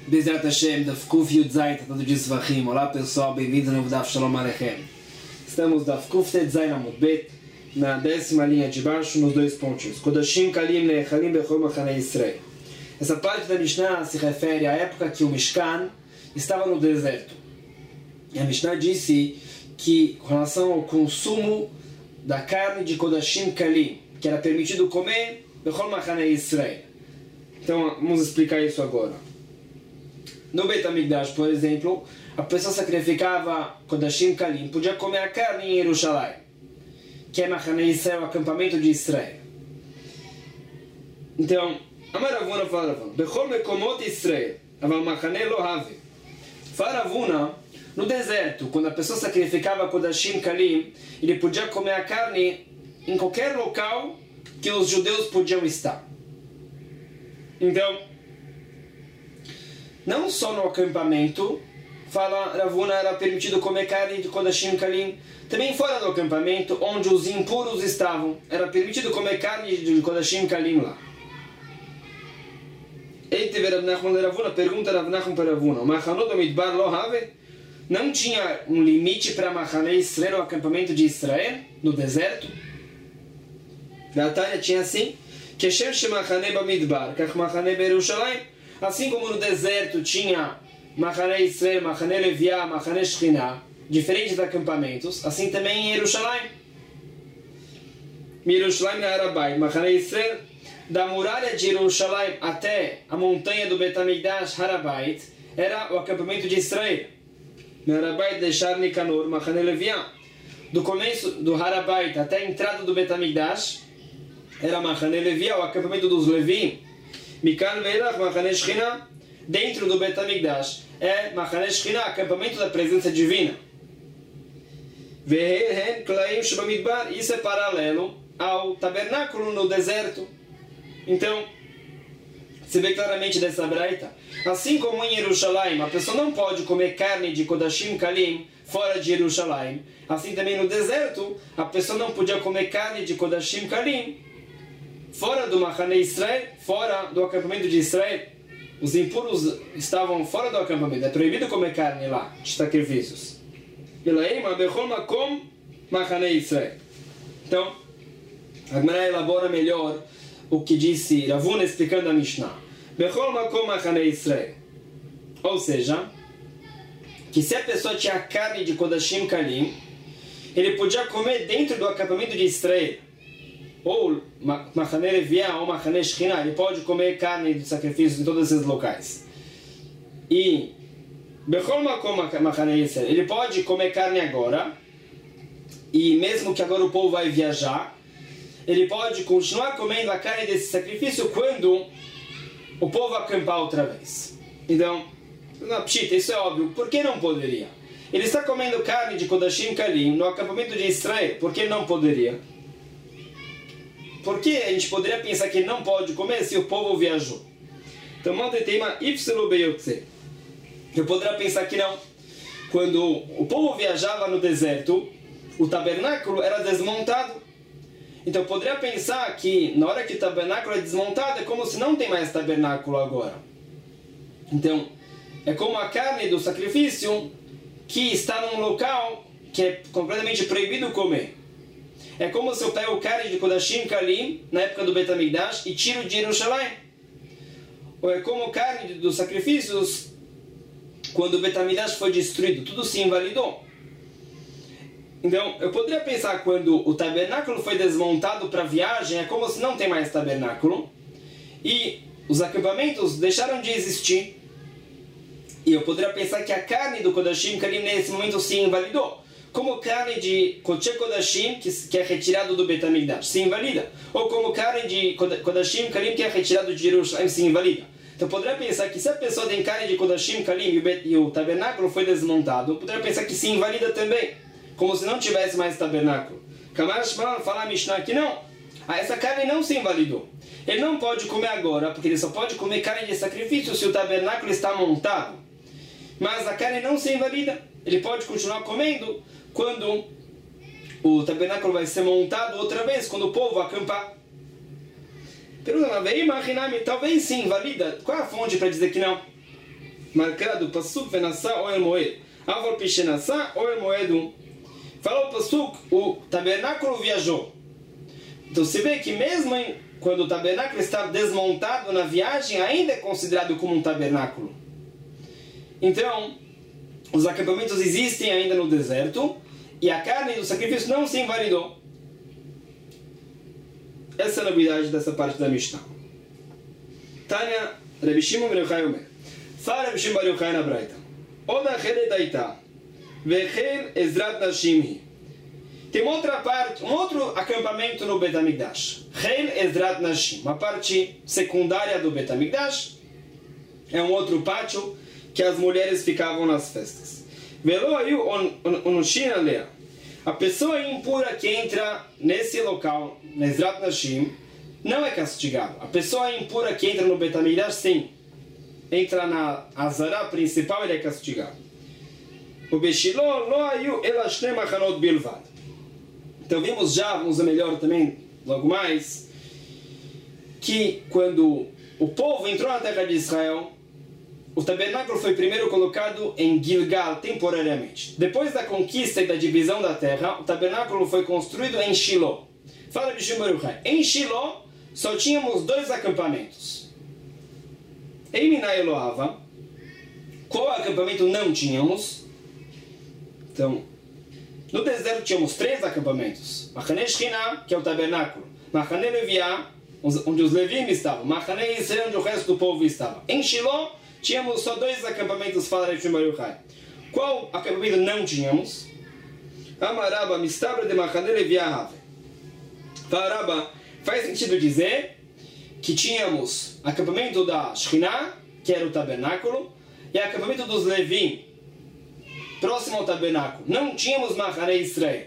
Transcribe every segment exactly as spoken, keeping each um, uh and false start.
Bezerra Hashem, da Kuf Yud Zayt, todo dia Svachim. Olá pessoal, bem-vindos ao novo Daf Shalom Aleichem. Estamos da Kuf Tet Zayin Amud Bet, na décima linha de baixo, nos dois pontos. Kodashim Kalim Nechalim Bechol Machanei Yisrael. Essa parte da Mishnah se refere à época que o Mishkan estava no deserto. E a Mishnah disse que, com relação ao consumo da carne de Kodashim Kalim, que era permitido comer Bechol Machanei Yisrael. Então, vamos explicar isso agora. No Beit HaMikdash, por exemplo, a pessoa sacrificava Kodashim Kalim, podia comer a carne em Yerushalayim, que é Machanei Yisrael, o acampamento de Israel. Então, Amar Ravuna fala Ravuna, Bechol Mekomot Israel, Aval Machanei Lo Have. Fala Ravuna, no deserto, quando a pessoa sacrificava Kodashim Kalim, ele podia comer a carne em qualquer local que os judeus podiam estar. Então, não só no acampamento, fala Ravuna, era permitido comer carne de Kodashim Kalim, também fora do acampamento, onde os impuros estavam, era permitido comer carne de Kodashim Kalim lá. Eite Rav Nachman Ravuna, pergunta Rav Nachman para Ravuna, Machanot Bamidbar Lo Have? Não tinha um limite para Machanei Yisrael, o acampamento de Israel, no deserto? Batalha tinha assim, Keshem Shemachanei Bamidbar, Kach Machanei Berushalayim. Assim como no deserto tinha Machanei Yisrael, Machanei Leviá, Machanei Shekhinah, diferentes acampamentos, assim também em Yerushalayim. Yerushalayim na Harabait, Machanei Yisrael, da muralha de Yerushalayim até a montanha do Beit HaMikdash, Harabait, era o acampamento de Israel. No Harabait deixar Nicanor, Machanei Leviá. Do começo do Harabait até a entrada do Beit HaMikdash, era Machanei Leviá, o acampamento dos Levim. Mikan Veilach, Machanei Shekhinah, dentro do Beit HaMikdash, é Machanei Shekhinah, acampamento da presença divina. Vehen Klaim Shebamidbar, isso é paralelo ao tabernáculo no deserto. Então, se vê claramente dessa braita, assim como em Yerushalayim, a pessoa não pode comer carne de Kodashim Kalim fora de Yerushalayim, assim também no deserto, a pessoa não podia comer carne de Kodashim Kalim fora do Machanei Israel, fora do acampamento de Israel. Os impuros estavam fora do acampamento. É proibido comer carne lá, de sacrifícios. Então, a Gemara elabora melhor o que disse Ravuna explicando a Mishnah. Ou seja, que se a pessoa tinha carne de Kodashim Kalim, ele podia comer dentro do acampamento de Israel, ou Machanei Leviá, ou Machanei Shekhinah, ele pode comer carne de sacrifícios em todos esses locais. E Bechol Makom Machanei Yisrael, ele pode comer carne agora, e mesmo que agora o povo vai viajar, ele pode continuar comendo a carne desse sacrifício quando o povo acampar outra vez. Então, pshita, isso é óbvio, por que não poderia? Ele está comendo carne de Kodashim Kalim no acampamento de Israel, por que não poderia? Por que a gente poderia pensar que ele não pode comer se o povo viajou? Então, Mantetema Ipsilu Beyotze. Eu poderia pensar que não. Quando o povo viajava no deserto, o tabernáculo era desmontado. Então, eu poderia pensar que na hora que o tabernáculo é desmontado, é como se não tem mais tabernáculo agora. Então, é como a carne do sacrifício que está num local que é completamente proibido comer. É como se eu pego carne de Kodashim Kalim, na época do Beit HaMikdash, e tiro de Yerushalayim. Ou é como carne dos sacrifícios, quando o Beit HaMikdash foi destruído, tudo se invalidou. Então, eu poderia pensar, quando o tabernáculo foi desmontado para viagem, é como se não tem mais tabernáculo, e os acampamentos deixaram de existir. E eu poderia pensar que a carne do Kodashim Kalim nesse momento se invalidou. Como carne de Kodesh Kodashim, que é retirado do Beit HaMikdash, se invalida. Ou como carne de Kodashim Kalim, que é retirado de Jerusalém, se invalida. Então, poderia pensar que se a pessoa tem carne de Kodashim Kalim e o, Bet, e o tabernáculo foi desmontado, poderia pensar que se invalida também, como se não tivesse mais tabernáculo. Kamar Shmalan fala a Mishnah que não. Ah, essa carne não se invalidou. Ele não pode comer agora, porque ele só pode comer carne de sacrifício se o tabernáculo está montado. Mas a carne não se invalida. Ele pode continuar comendo quando o tabernáculo vai ser montado outra vez, quando o povo acampar. Pergunta, talvez sim, valida. Qual é a fonte para dizer que não? marcado Pasuk Venassá Oel Moed. Aval Pishenassá Oel Moed. Falou o Pasuk, o tabernáculo viajou. Então se vê que mesmo em, quando o tabernáculo está desmontado na viagem, ainda é considerado como um tabernáculo. Então, os acampamentos existem ainda no deserto e a carne do sacrifício não se invalidou. Essa é a novidade dessa parte da Mishnah. Tânia, Rabi Shimon ben Yochai Omer. Fala Rabi Shimon ben Yochai na Braita. Oda chelet aita, vechel ezrat nashim hi. Tem uma outra parte, um outro acampamento no Bet HaMikdash. Chel ezrat nashim, uma parte secundária do Bet HaMikdash. É um outro pátio que as mulheres ficavam nas festas. Velo aí o Nushin alea. A pessoa impura que entra nesse local, Ezrat Nashim, não é castigado. A pessoa impura que entra no Bet HaMikdash, sim. Entra na Azara principal, ele é castigado. O Beshiló, lo ayu elashne machanot bilvad. Então vimos já, vamos ver melhor também, logo mais, que quando o povo entrou na terra de Israel, o tabernáculo foi primeiro colocado em Gilgal, temporariamente. Depois da conquista e da divisão da terra, o tabernáculo foi construído em Shiló. Fala de Shimbaruchai. Em Shiló, só tínhamos dois acampamentos. Em Minai Eloava, qual acampamento não tínhamos? Então, no deserto tínhamos três acampamentos. Machane Shechina, que é o tabernáculo. Machane Leviá, onde os Levim estavam. Machane Israel, onde o resto do povo estava. Em Shiló, tínhamos só dois acampamentos, fala de Shimbaruchai. Qual acampamento não tínhamos? Amaraba, Mistabra de Machane Leviá Have. Faraba, faz sentido dizer que tínhamos acampamento da Shekhinah, que era o tabernáculo, e acampamento dos Levim, próximo ao tabernáculo. Não tínhamos Machane Israel.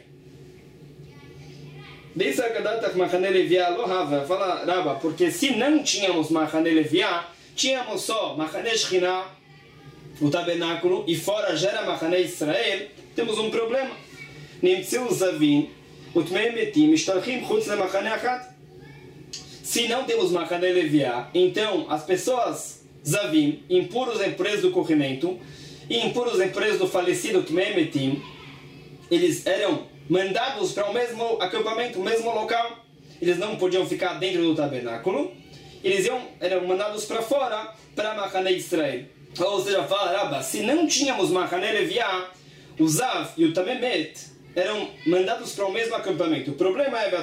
Diz a Kadatach Machane Leviá Lohava, fala Raba, porque se não tínhamos Machane Leviá, tínhamos só Machane Shekhinah, o tabernáculo, e fora já era Machane Israel, temos um problema. Nimtziu Zavim, Utmei Metim, Ishtarchim Chutz le Machane Achat. Se não temos Machane Leviá, então as pessoas Zavim, impuros em preso do corrimento, e impuros em preso do falecido Utmei Metim, eles eram mandados para o mesmo acampamento, o mesmo local. Eles não podiam ficar dentro do tabernáculo. Eles iam, eram mandados para fora, para Machane Israel. Ou seja, fala, Rabba, se não tínhamos Machane Leviá, o Zav e o Tamemet eram mandados para o mesmo acampamento. O problema é,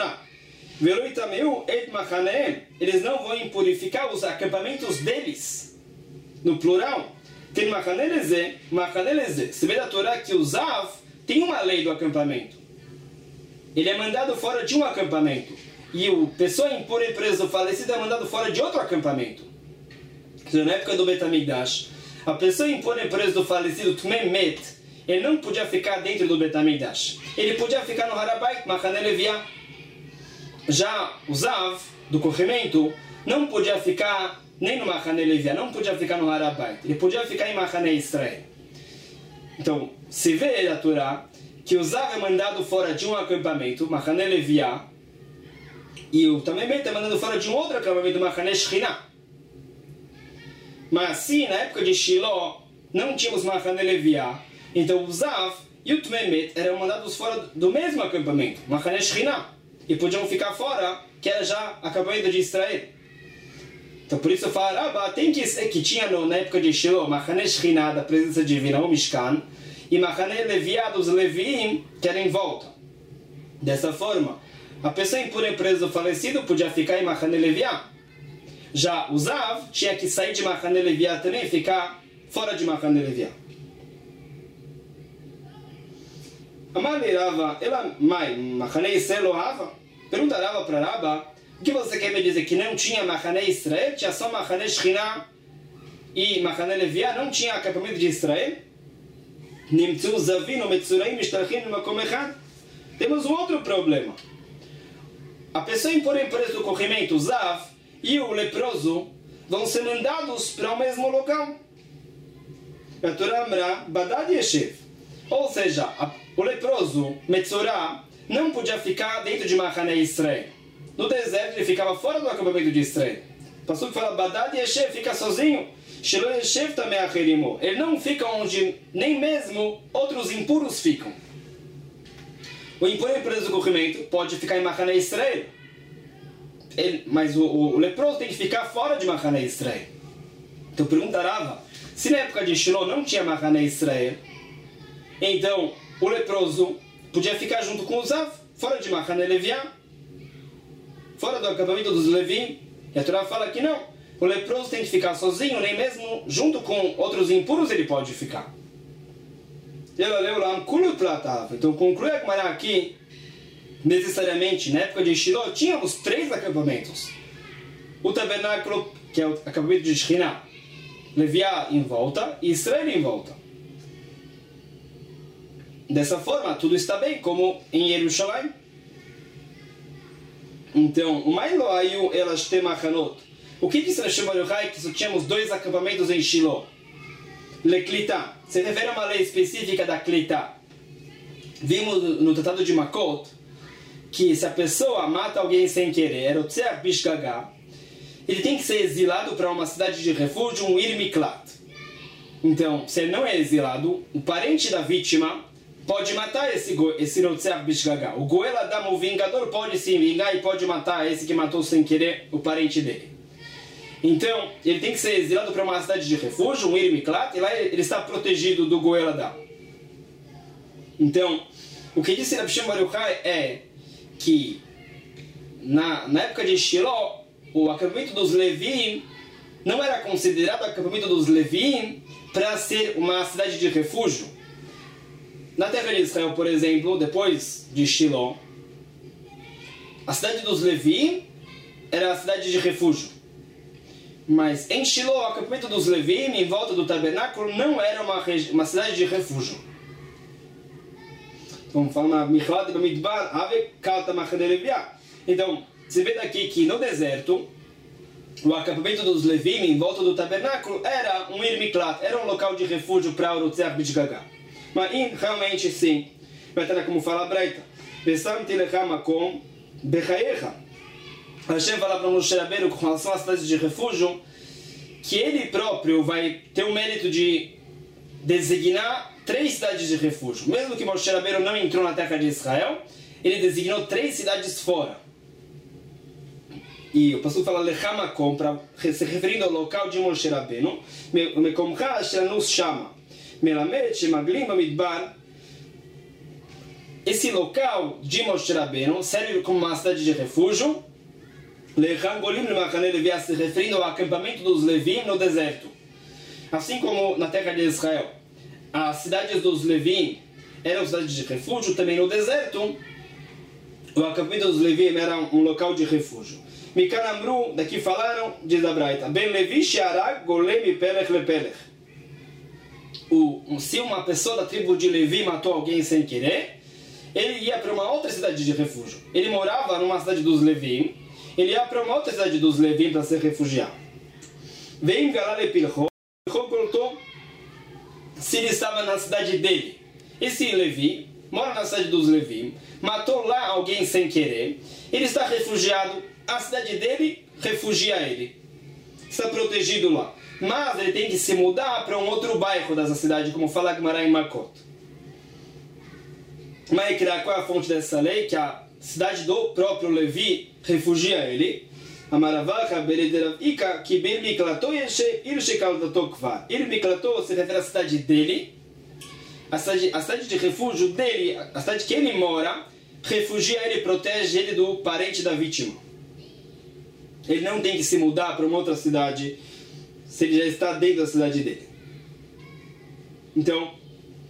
eles não vão impurificar os acampamentos deles. No plural, tem Machane Lezé, Machane Lezé. Se vê da Torá que o Zav tem uma lei do acampamento. Ele é mandado fora de um acampamento. E o pessoa impura e preso falecido é mandado fora de outro acampamento. Na época do Bet HaMikdash, a pessoa impura e preso do falecido Tmei Met, ele não podia ficar dentro do Bet HaMikdash. Ele podia ficar no Harabait, Machane Leviá. Já o Zav, do corrimento, não podia ficar nem no Machane Leviá, não podia ficar no Harabait. Ele podia ficar em Machane Israel. Então, se vê na Torá que o Zav é mandado fora de um acampamento, Machane Leviá, e o Tamemet é mandado fora de um outro acampamento, Machane Shekhinah. Mas assim, na época de Shiló, não tínhamos Machane Leviá, então o Zav e o Tamemet eram mandados fora do mesmo acampamento, Machane Shekhinah, e podiam ficar fora, que era já acampamento de Israel. Então por isso eu falo, ah, tem que ser que tinha no, na época de Shiló, Machane Shekhinah, da presença divina, o Mishkan, e Machane Leviá dos Levim, que era em volta. Dessa forma, a pessoa impura e preso falecido podia ficar em Machane Leviá. Já o Zav tinha que sair de Machane Leviá também e ficar fora de Machane Leviá. Amar-lhe Rava, ela, mãe, Machane Israel Rava? Pergunta Rava para Rava, o que você quer me dizer? Que não tinha Machane Israel? Tinha só Machane Shekhinah e Machane Leviá? Não tinha acampamento de Israel? Nimtzu Zavim, Metzuraim, Mishtarchim, Makom Echad? Temos um outro problema. A pessoa impura e preso do corrimento, o Zav, e o leproso vão ser mandados para o mesmo local. A Torá Amra, Badad Yeshev. Ou seja, a, o leproso, Metzorah, não podia ficar dentro de Machane Israel. No deserto ele ficava fora do acampamento de Israel. O pastor fala, Badad Yeshev, fica sozinho. Ele não fica onde nem mesmo outros impuros ficam. O impuro em preso do corrimento pode ficar em Machané Israel. Ele, mas o, o, o leproso tem que ficar fora de Machané Israel. Então pergunta Rava, se na época de Shiloh não tinha Machané Israel, então o leproso podia ficar junto com o Zav, fora de Machané Leviá, fora do acampamento dos Levim. E a Torá fala que não, o leproso tem que ficar sozinho, nem mesmo junto com outros impuros ele pode ficar. Então conclui a Gemara aqui, necessariamente, na época de Shiloh, tínhamos três acampamentos. O tabernáculo, que é o acampamento de Shekhinah, Leviá em volta e Israel em volta. Dessa forma, tudo está bem, como em Jerusalém. Então, o Mailo Ayu Elas Temachanot. O que disse Rashi Bar Yochai que só tínhamos dois acampamentos em Shiloh? Leklitá. Se refere a uma lei específica da Klitá. Vimos no Tratado de Makot que se a pessoa mata alguém sem querer, o Tseach Bishgagá, ele tem que ser exilado para uma cidade de refúgio, um Ir Miklat. Então, se ele não é exilado, o parente da vítima pode matar esse, esse Notzeach Bishgagá. O Goel Adam, o vingador, pode se vingar e pode matar esse que matou sem querer o parente dele. Então, ele tem que ser exilado para uma cidade de refúgio, um Ir Miklat, e lá ele está protegido do Goel Adam. Então, o que disse Rabi Shimon Bar Yochai é que na, na época de Shiloh, o acampamento dos Levim não era considerado acampamento dos Levim para ser uma cidade de refúgio. Na terra de Israel, por exemplo, depois de Shiloh, a cidade dos Levim era a cidade de refúgio. Mas em Shiloh, o acampamento dos Levim, em volta do tabernáculo, não era uma, uma cidade de refúgio. Vamos falar na Michlad e Bamidbar, Ave Kalta Machané Leviá. Então, você vê daqui que no deserto, o acampamento dos Levim, em volta do tabernáculo, era um Ir Miklat, era um local de refúgio para o Rotzeach Bishgagá. Mas realmente sim, vai ter como fala a Breita. Pesamti lecha makom bechayecha. Hashem fala para Moshe Rabbeinu com relação às cidades de refúgio, que ele próprio vai ter o mérito de designar três cidades de refúgio. Mesmo que Moshe Rabbeinu não entrou na terra de Israel, ele designou três cidades fora. E o pastor fala lecha makom, se referindo ao local de Moshe Rabbeinu, mekomcha asher nos chama. Melamed, Shemaglim, Bamidbar. Esse local de Moshe Rabbeinu serve como uma cidade de refúgio. Lechangolim Machané Leviá, se referindo ao acampamento dos Levim no deserto. Assim como na terra de Israel, as cidades dos Levim eram cidades de refúgio, também no deserto, o acampamento dos Levim era um local de refúgio. Mikanamru, daqui falaram, diz a Braita, Ben Levi Shearag Golem Pelech Lepelech. O, se uma pessoa da tribo de Levi matou alguém sem querer, ele ia para uma outra cidade de refúgio. Ele morava numa cidade dos Levim, ele ia para uma outra cidade dos Levim para se refugiar. Veio Galale Pilchot, Pilchot perguntou se ele estava na cidade dele. Esse Levi mora na cidade dos Levim, matou lá alguém sem querer, ele está refugiado, a cidade dele refugia ele. Está protegido lá. Mas ele tem que se mudar para um outro bairro dessa cidade, como fala Gemara em Makot. Mas qual é a fonte dessa lei? Que a cidade do próprio Levi refugia ele. Amaravacha berederaika que bir miklato yeshe ir shekaldato kvar. Ir miklato se refere à cidade dele. A cidade, a cidade de refúgio dele, a cidade que ele mora, refugia ele, protege ele do parente da vítima. Ele não tem que se mudar para uma outra cidade se ele já está dentro da cidade dele. Então,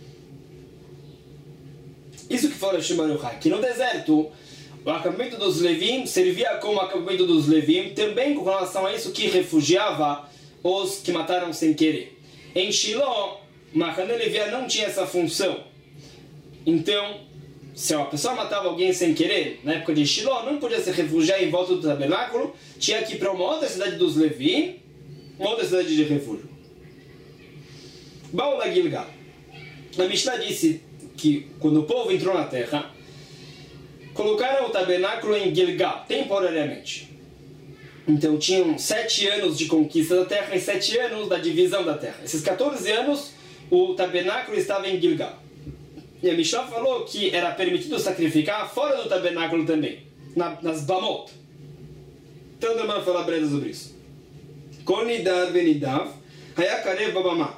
isso que fala Rashi Bar Yochai, que no deserto, o acampamento dos Levim servia como acampamento dos Levim, também com relação a isso que refugiava os que mataram sem querer. Em Shiloh, Machané Leviá não tinha essa função. Então, se uma pessoa matava alguém sem querer, na época de Shiloh, não podia se refugiar em volta do tabernáculo, tinha que ir para uma outra cidade dos Levim, uma outra cidade de refúgio. Baal da Gilgal. A Mishnah disse que quando o povo entrou na terra, colocaram o tabernáculo em Gilgal, temporariamente. Então tinham sete anos de conquista da terra e sete anos da divisão da terra. Esses quatorze anos, o tabernáculo estava em Gilgal. E a Mishnah falou que era permitido sacrificar fora do tabernáculo também, na, nas Bamot. Então, o irmão fala breve sobre isso. Kol nidar venidav, hayakarev babamá.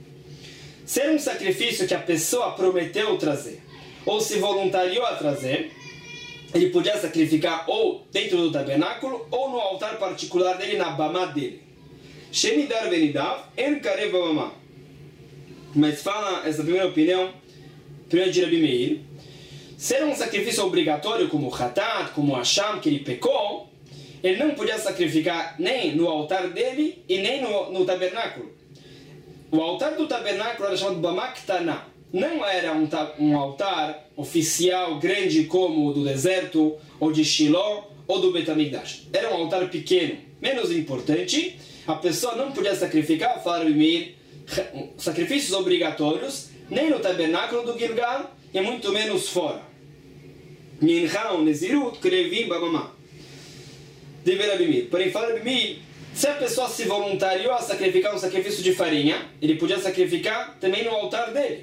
Ser um sacrifício que a pessoa prometeu trazer, ou se voluntariou a trazer, ele podia sacrificar ou dentro do tabernáculo, ou no altar particular dele, na bamá dele. Shenidar venidav, en karev babamá. Mas fala essa primeira opinião, primeiro de Rabi Meir, ser um sacrifício obrigatório, como o Hatat, como o Hasham, que ele pecou, ele não podia sacrificar nem no altar dele e nem no, no tabernáculo. O altar do tabernáculo era chamado Bamá Ktana. Não era um, um altar oficial grande como o do deserto, ou de Shiloh, ou do Bet HaMikdash. Era um altar pequeno, menos importante. A pessoa não podia sacrificar, fala Rabi Meir, sacrifícios obrigatórios, nem no tabernáculo do Gilgal, e muito menos fora. Mincha ou Nezirut, Krevim, Babamá. Deve Rabi Meir. Porém, fala Rabi Meir, se a pessoa se voluntariou a sacrificar um sacrifício de farinha, ele podia sacrificar também no altar dele.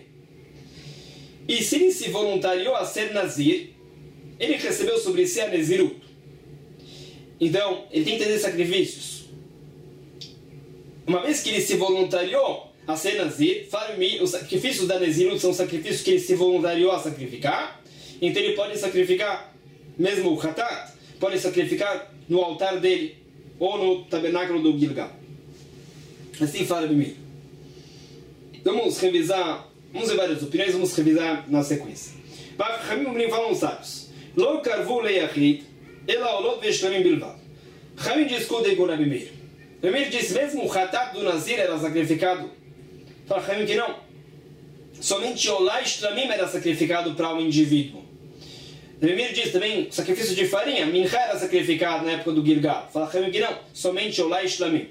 E se ele se voluntariou a ser Nazir, ele recebeu sobre si a Nezirut. Então, ele tem que ter sacrifícios. Uma vez que ele se voluntariou a ser Nazir, os sacrifícios da Nezirut são sacrifícios que ele se voluntariou a sacrificar, então ele pode sacrificar mesmo o Hatat, pode sacrificar no altar dele, ou no tabernáculo do Gilgal. Assim fala Rabi Meir. Vamos revisar, vamos ver várias opiniões, vamos revisar na sequência. Chamim falam sábios. Lo karvu leyachid, ela olot veshlamim bilvad. Chamim discutem com Rabi Meir. Rabi Meir diz, mesmo o Hatat do Nazir era sacrificado. Fala Chamim que não. Somente Olá e Shlamim era sacrificado para um indivíduo. Rabi Meir diz também, sacrifício de farinha, Mincha era sacrificado na época do Gilgal. Fala Chamim que não. Somente Olá e Shlamim.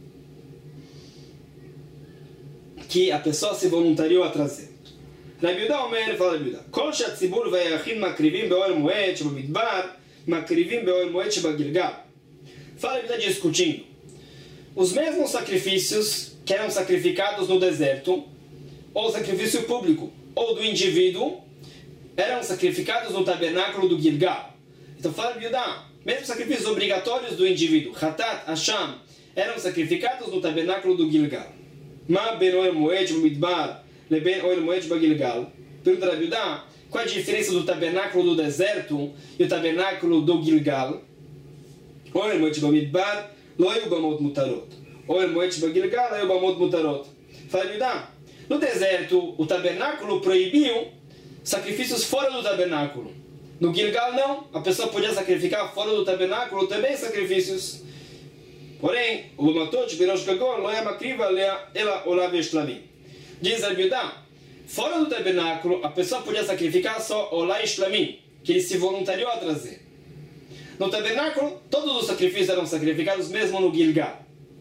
Que a pessoa se voluntariou a trazer. Rabi Yehuda Omer, fala Rabi Yehuda, Kol she'atzibur vayachin makrivim be'oel moed shebamidbar, makrivim be'oel moed shebagilgal. Fala Rabi Yehuda discutindo. Os mesmos sacrifícios que eram sacrificados no deserto, ou sacrifício público, ou do indivíduo, eram sacrificados no tabernáculo do Gilgal. Então fala Rabi Yehuda, mesmo sacrifícios obrigatórios do indivíduo, Hatat, Hasham, eram sacrificados no tabernáculo do Gilgal. Ma ben oel moed midbar leben oel moed bagilgal. Pergunta Rabi Yehuda, qual a diferença do tabernáculo do deserto e o tabernáculo do Gilgal? Oel moed midbar lo hayu bamot mutarot. Oel moed bagilgal hayu bamot mutarot. Fala Rabi Yehuda, no deserto o tabernáculo proibiu sacrifícios fora do tabernáculo. No Gilgal não, a pessoa podia sacrificar fora do tabernáculo também sacrifícios. Porém, o Lamatot, Berosh Gagor, Loya Makriva, ela Olav Shlamim. Diz Rabi Yehuda, fora do tabernáculo, a pessoa podia sacrificar só Olá Shlamim, que ele se voluntariou a trazer. No tabernáculo, todos os sacrifícios eram sacrificados mesmo no Gilgal.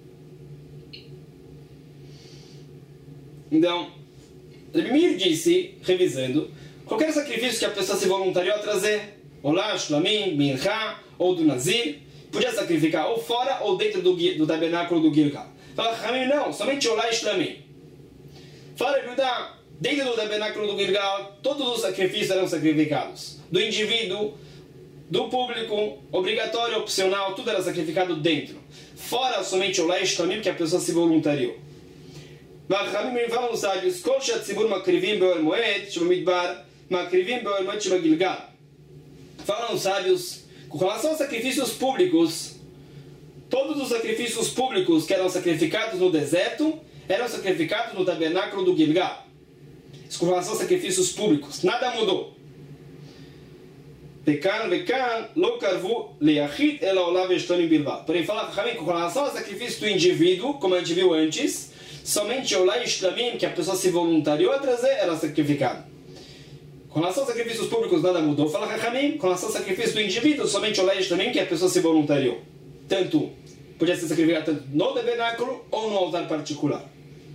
Então, Rabi Meir disse, revisando, qualquer sacrifício que a pessoa se voluntariou a trazer, Olá Shlamim, Mincha, ou do Nazir, podia sacrificar ou fora ou dentro do, do tabernáculo do Gilgal. Fala, Chamim, não, somente Olá e Shlamim. Fala, Yehuda, dentro do tabernáculo do Gilgal, todos os sacrifícios eram sacrificados. Do indivíduo, do público, obrigatório, opcional, tudo era sacrificado dentro. Fora somente Olá e Shlamim, que a pessoa se voluntariou. Chamim, falam os sábios, Kol she'atzibur makrivim be'oel moed shebamidbar, makrivim be'oel moed shebagilgal. Falam os sábios, com relação aos sacrifícios públicos, todos os sacrifícios públicos que eram sacrificados no deserto eram sacrificados no tabernáculo do Gilgal. Com relação aos sacrifícios públicos, nada mudou. Pecan, pecan, lo karvu leyachid ela olav eshtonim bilvad. Porém, fala com relação ao sacrifício do indivíduo, como a gente viu antes, somente olá e shlamim, que a pessoa se voluntariou a trazer, era sacrificado. Com relação aos sacrifícios públicos, nada mudou. Fala Chachamim, com relação ao sacrifício do indivíduo, somente o Leish também, que a pessoa se voluntariou. Tanto, podia ser sacrificado tanto no tabernáculo ou no altar particular.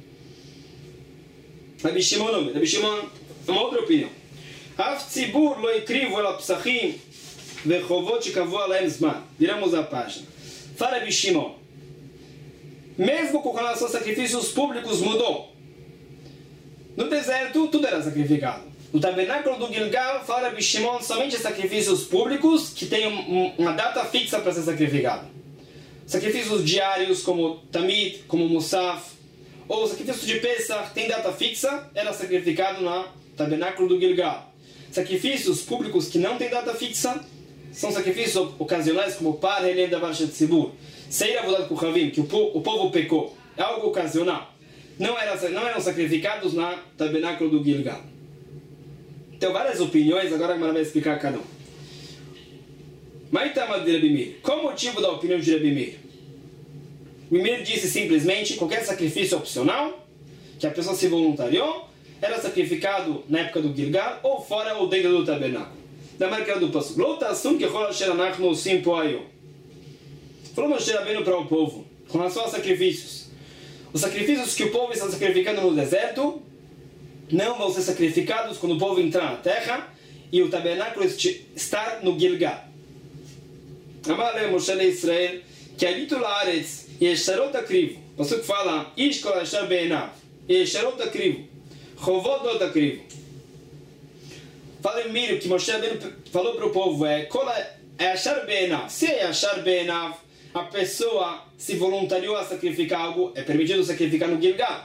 Rabi Shimon, Rabi Shimon, uma outra opinião. Af tzibur lo ikrivu el apsachim vechovot shekavu alaim zman. Viramos a página. Fala Rabi Shimon, mesmo com relação a sacrifícios públicos mudou. No deserto tudo era sacrificado. No tabernáculo do Gilgal, fala Rabi Shimon, somente sacrifícios públicos que têm um, uma data fixa para ser sacrificado. Sacrifícios diários como Tamid, como Musaf, ou sacrifício de Pesach tem data fixa, era sacrificado no tabernáculo do Gilgal. Sacrifícios públicos que não têm data fixa são sacrifícios ocasionais como Par Helem Davar Shetzibur, Seir Avodat Kuchavim, que o povo, o povo pecou, é algo ocasional. Não, era, não eram sacrificados no tabernáculo do Gilgal. Tem várias opiniões, agora a Gemara vai explicar cada um. Maitama de Rabi Meir. Qual o motivo da opinião de Rabi Meir? Rabi Meir disse simplesmente qualquer sacrifício opcional, que a pessoa se voluntariou, era sacrificado na época do Gilgal, ou fora ou dentro do tabernáculo. Da marca do Pasuk. Lotassum que rola Sheranach no Simpo Ayo. Falou Moshe Rabbeinu para o povo, com relação aos sacrifícios. Os sacrifícios que o povo está sacrificando no deserto não vão ser sacrificados quando o povo entrar na terra e o tabernáculo estar no Gilgal. Amale Moshe le Israel, que habita o Laaretz, e Esharot Akrivo. O Pasuk fala, Ish kol Ashar be'enav, e Esharot Akrivo, Chovot not Akrivo. Fala em Miro, que Moshe falou para o povo, é Kol Ashar be'enav. Se é Ashar be'enav, a pessoa se voluntariou a sacrificar algo, é permitido sacrificar no Gilgal.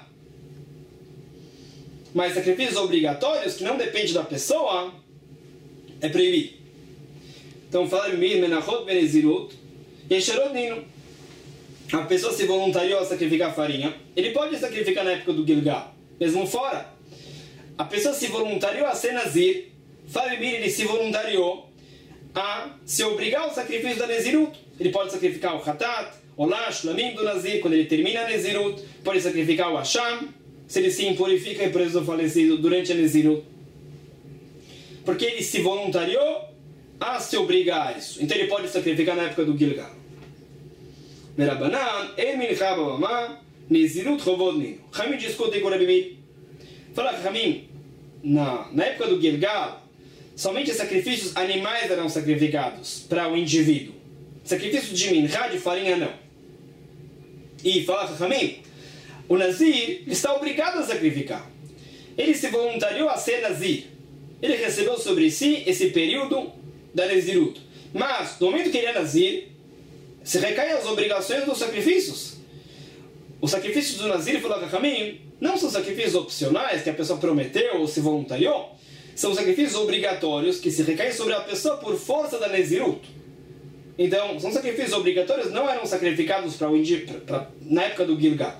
Mas sacrifícios obrigatórios, que não dependem da pessoa, é proibido. Então fala em Mir, Menachot Benezirut, Yesherot Nino. A pessoa se voluntariou a sacrificar farinha, ele pode sacrificar na época do Gilgal, mesmo fora. A pessoa se voluntariou a ser Nazir, fala em Mir, ele se voluntariou a se obrigar ao sacrifício da Nezirut. Ele pode sacrificar o Hatat, o Lash, o Lamim do Nazir, quando ele termina a Nezirut, pode sacrificar o Hasham, se ele se impurifica e preso ou falecido durante a Nezirut. Porque ele se voluntariou a se obrigar a isso. Então ele pode sacrificar na época do Gilgal. Merabanan, Emin Chabamá, Nezirut Chovod Nino. Ramim discute com o Rabi Meir. Fala que Ramim, na, na época do Gilgal, somente sacrifícios animais eram sacrificados para o indivíduo. Sacrifício de minchá, de farinha, não. E fala que Ramim, o Nazir está obrigado a sacrificar. Ele se voluntariou a ser Nazir. Ele recebeu sobre si esse período da Nezirut. Mas, no momento que ele é Nazir, se recai as obrigações dos sacrifícios. Os sacrifícios do Nazir, falou Kachamim, não são sacrifícios opcionais que a pessoa prometeu ou se voluntariou. São sacrifícios obrigatórios que se recaem sobre a pessoa por força da Nezirut. Então, são sacrifícios obrigatórios, não eram sacrificados para o indi... pra... na época do Gilgal.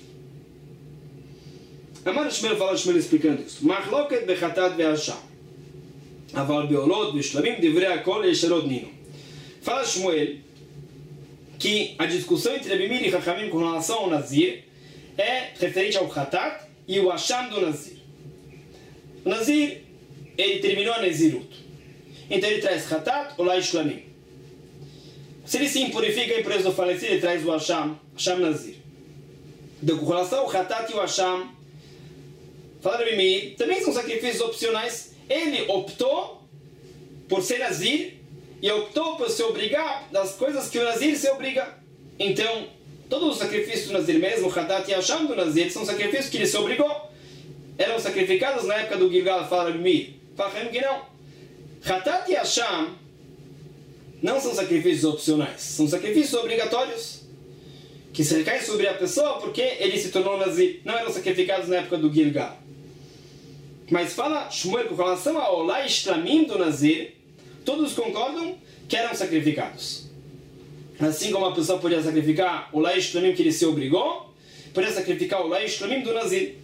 Amar Shmuel fala Shmuel explicando isso. Machloket bechatat ve'asham. Aval beolot v'shlamim divrei akol yesherot nino. Fala Shmuel que a discussão entre Rabi Meir e Chachamim com relação ao Nazir é referente ao Hatat e o Hasham do Nazir. O Nazir, ele terminou a Nezirut. Então ele traz Hatat, Olá e Shlamim. Se ele se impurifica e preso falecido, ele traz o Hasham, Hasham Nazir. Então, com relação ao Hatat e o Hasham, fala Rabi Meir, também são sacrifícios opcionais. Ele optou por ser Nazir e optou por se obrigar das coisas que o Nazir se obriga. Então, todos os sacrifícios do Nazir mesmo, o Hatat e o Hasham do Nazir, são sacrifícios que ele se obrigou. Eram sacrificados na época do Gilgal, fala Rabi Meir. Fala que não. Hatat e Hasham não são sacrifícios opcionais, são sacrifícios obrigatórios que se recaem sobre a pessoa porque ele se tornou Nazir. Não eram sacrificados na época do Gilgal. Mas fala Shmuel com relação ao Olá e Shlamim do Nazir, todos concordam que eram sacrificados. Assim como a pessoa podia sacrificar o Olá e Shlamim que ele se obrigou, podia sacrificar o Olá e Shlamim do Nazir.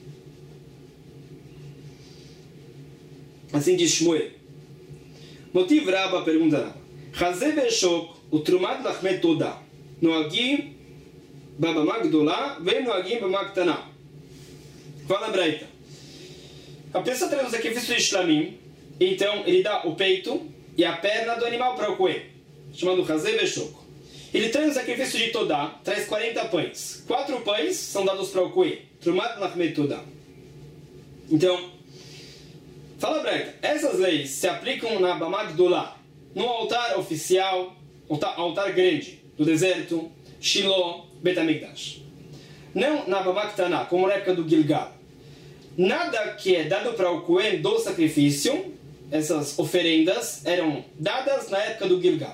Assim diz Shmuel. Motiv Rabba pergunta Rabba. Chazé Beshok, o Trumat Lachmet Toda, Noagim Babama Gdolah, vem Noagim Babama Ktana. Fala a Braita. A pessoa traz o sacrifício de Shlamim, então ele dá o peito e a perna do animal para o coelho, chamado Chazé Beshok. Ele traz o sacrifício de Todá, traz quarenta pães. Quatro pães são dados para o coelho. Trumat Lachmet Toda. Então, fala Braita, essas leis se aplicam na Babama Gdolah, no altar oficial, altar, altar grande do deserto, Shiloh, Bet HaMikdash. Não na Bama Ktaná, como na época do Gilgal. Nada que é dado para o Cohen do sacrifício, essas oferendas, eram dadas na época do Gilgal.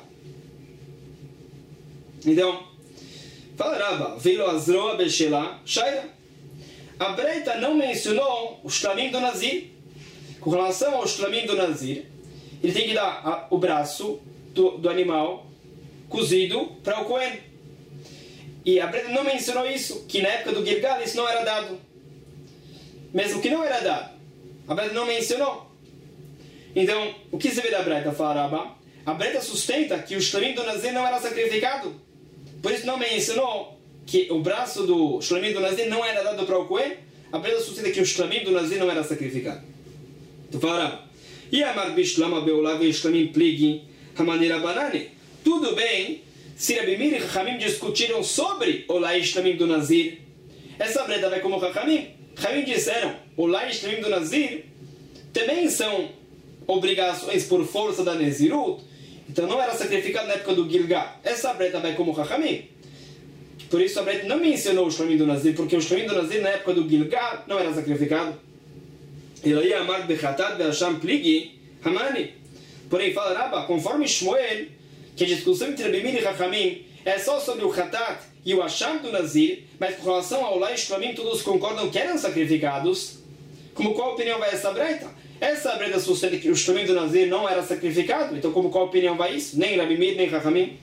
Então, fala Rabba, veio Azroa Beshela, Shaira. A Breita não mencionou o shlamim do Nazir. Com relação ao shlamim do Nazir, ele tem que dar a, o braço do, do animal cozido para o Cohen. E a Breita não mencionou isso, que na época do Gilgal isso não era dado. Mesmo que não era dado, a Breita não mencionou. Então, o que se vê da Breita, fala Rabba? A Breita sustenta que o shlamim do Nazir não era sacrificado. Por isso não mencionou que o braço do shlamim do Nazir não era dado para o Cohen. A Breita sustenta que o shlamim do Nazir não era sacrificado. Então fala Rabba. E amar bishlama beolav e shlamim pligi hamaneira banane. Tudo bem se Rabi Meir e Chachamim discutiram sobre Olá e Shlamim do Nazir. Essa Breita vai como Chachamim. Chachamim disseram, Olá e Shlamim do Nazir também são obrigações por força da Nezirut, então não era sacrificado na época do Gilgal. Essa Breita vai como Chachamim. Por isso a Breita não mencionou o Shlamim do Nazir, porque o Shlamim do Nazir na época do Gilgal não era sacrificado. Ele ia amar Bechatat Be'asham Pligi Hamani. Porém, fala Rabba, conforme Shmuel, que a discussão entre Rabi Meir e Chachamim é só sobre o Chatat e o Hasham do Nazir, mas com relação ao Olá e Shlamim todos concordam que eram sacrificados. Como qual opinião vai essa Breita? Essa Breita sustenta que o Shlamim do Nazir não era sacrificado, então como qual opinião vai isso? Nem Rabi Meir, nem Chachamim.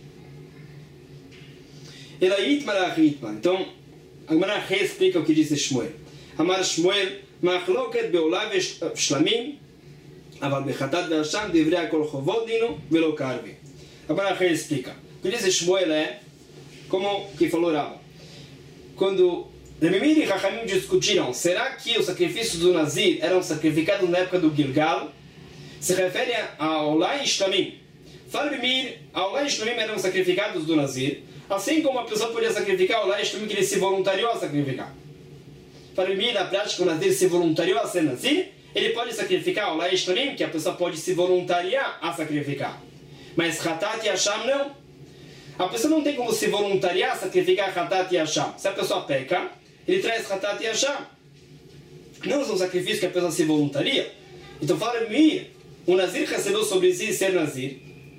Ela Itmar Itmar. Então, a Gemara reexplica o que disse Shmuel. Amar Shmuel, Machloket Beolá e Shlamim, Aval Bechatat Ve'asham, Divrei Kol Chovot Dino, Velo Karvi. Agora reexplica. O que disse Shmuel é, como que falou Rabba, quando Rabi Meir e Chachamim discutiram, será que os sacrifícios do Nazir eram sacrificados na época do Gilgal? Se refere a Olá e Shlamim. Fala Rabi Meir, a Olá e Shlamim eram sacrificados do Nazir, assim como a pessoa podia sacrificar Olá e Shlamim que ele se voluntariou a sacrificar. Fala Rabi Meir, na prática, o Nazir se voluntariou a ser Nazir, ele pode sacrificar Olá e Shlamim, que a pessoa pode se voluntariar a sacrificar. Mas Chatat e Hasham não. A pessoa não tem como se voluntariar a sacrificar Chatat e Hasham. Se a pessoa peca, ele traz Chatat e Hasham. Não são sacrifícios que a pessoa se voluntaria. Então fala Meir, o Nazir recebeu sobre si ser Nazir.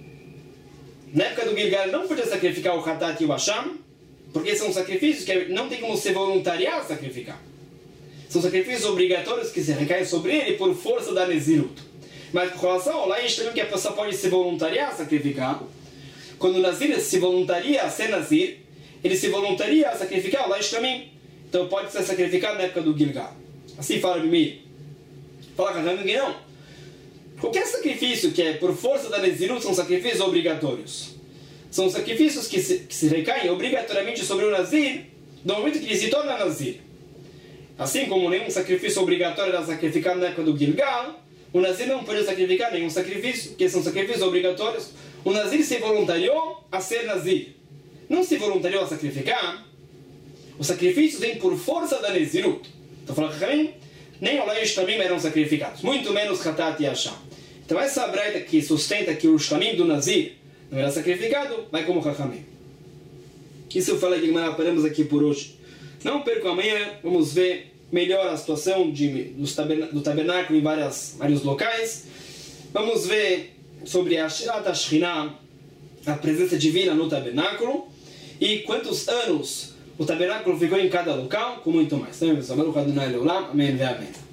Na época do Gilgal não podia sacrificar o Chatat e o Hasham, porque são sacrifícios que não tem como se voluntariar a sacrificar. São sacrifícios obrigatórios que se recaem sobre ele por força da Nezirut. Mas com relação ao Olá e Shlamim que a pessoa pode se voluntariar a sacrificar, quando o Nazir se voluntaria a ser Nazir, ele se voluntaria a sacrificar o Olá e Shlamim. Então pode ser sacrificado na época do Gilgal. Assim fala Rabi Meir. Fala Chachamim que não. Qualquer sacrifício que é por força da Nezirut são sacrifícios obrigatórios. São sacrifícios que se, que se recaem obrigatoriamente sobre o Nazir no momento que ele se torna Nazir. Assim como nenhum sacrifício obrigatório era sacrificado na época do Gilgal, o Nazir não pode sacrificar nenhum sacrifício, que são sacrifícios obrigatórios. O Nazir se voluntariou a ser Nazir. Não se voluntariou a sacrificar. Os sacrifícios vêm por força da Nezirut. Então, falando que nem Olá e Shlamim eram sacrificados, muito menos Chatat e Hasham. Então, essa Breita que sustenta que o Shlamim do Nazir não era sacrificado, vai como Chachamim. Isso eu falei que paramos aqui por hoje. Não percam amanhã, vamos ver melhor a situação de, do tabernáculo em várias, vários locais. Vamos ver sobre a Shirat HaShekhinah, a presença divina no tabernáculo, e quantos anos o tabernáculo ficou em cada local, com muito mais. Amém, amém.